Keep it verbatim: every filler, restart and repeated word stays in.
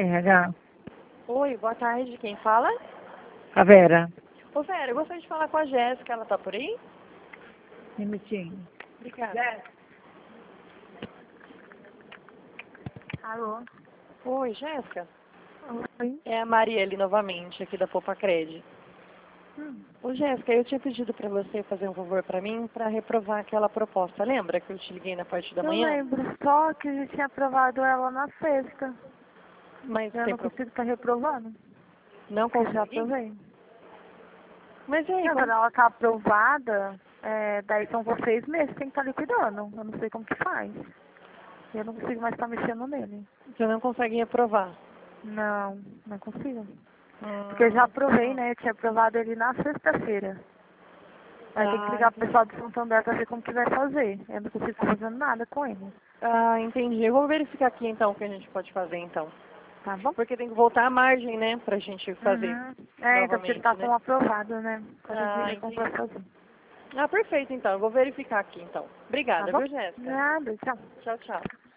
R H. Oi, boa tarde. Quem fala? A Vera. Ô, Vera, eu gostaria de falar com a Jéssica. Ela tá por aí? Minutinho. Obrigada. Jéssica. Alô? Oi, Jéssica. Oi. É a Marielle novamente, aqui da Popa Cred. Hum. Ô, Jéssica, eu tinha pedido pra você fazer um favor pra mim pra reprovar aquela proposta. Lembra que eu te liguei na parte da Eu manhã? lembro, só que a gente tinha aprovado ela na sexta. Mas Eu tem não pro... consigo estar reprovando, Não porque eu já consegui? aprovei. Mas e aí, E como... agora ela tá aprovada, é, daí são vocês mesmos que tem que estar liquidando. Eu não sei como que faz. Eu não consigo mais estar mexendo nele. você não consegue reprovar? Não, não consigo. Hum... Porque eu já aprovei, né? Eu tinha aprovado ele na sexta-feira. Aí tem que Ah, ligar pro entendi. pessoal do Santander pra ver como que vai fazer. Eu não consigo estar fazendo nada com ele. Ah, entendi. Eu vou verificar aqui então o que a gente pode fazer então. Tá bom? Porque tem que voltar a margem, né, pra gente fazer Uhum. É, então porque ele novamente, tá né? com aprovado, né? Quando Ah, vira como vai entendi. fazer. Ah, perfeito então. Eu vou verificar aqui então. Tá Obrigada, bom? viu, Jéssica? Nada, tchau. Tchau, tchau.